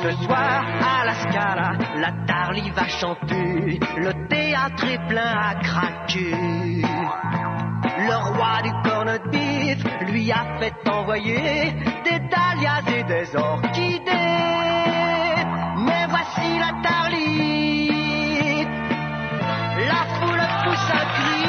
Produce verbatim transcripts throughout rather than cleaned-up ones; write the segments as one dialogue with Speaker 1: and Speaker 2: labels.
Speaker 1: Ce soir à la Scala, la Tarly va chanter, le théâtre est plein à craquer. Le roi du corned-beef lui a fait envoyer des dahlias et des orchidées. Mais voici la Tarly, la foule pousse un cri.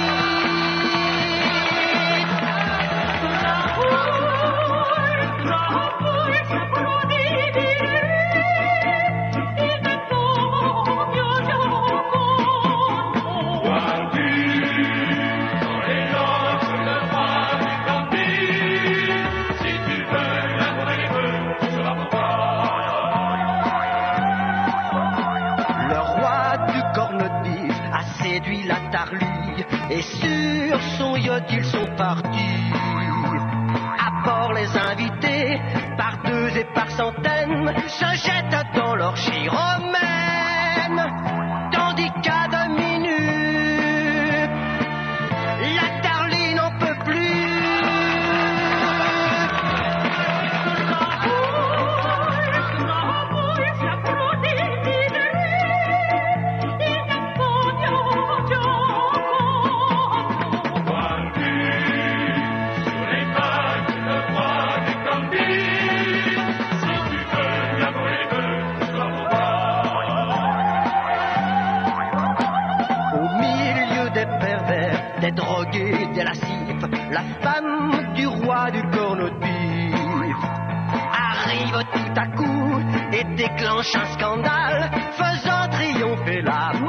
Speaker 1: Et sur son yacht ils sont partis. À bord les invités, par deux et par centaines, se jettent dans leur chiromène. Tandis qu'à deux minutes, la Tarly n'en peut plus. Des drogués, des lascifs, la femme du roi du corned-beef arrive tout à coup et déclenche un scandale, faisant triompher la